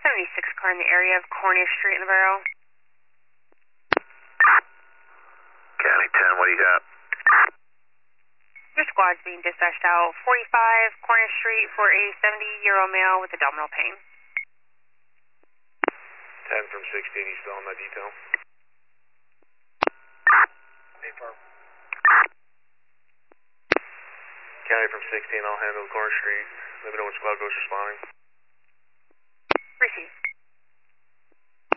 76 car in the area of Cornish Street in Navarro. County 10, what do you got? Your squad's being dispatched out 45 Cornish Street for a 70-year-old male with abdominal pain. 10 from 16, you still on that detail? County from 16, I'll handle Cornish Street. Let me know when squad goes responding. Receive.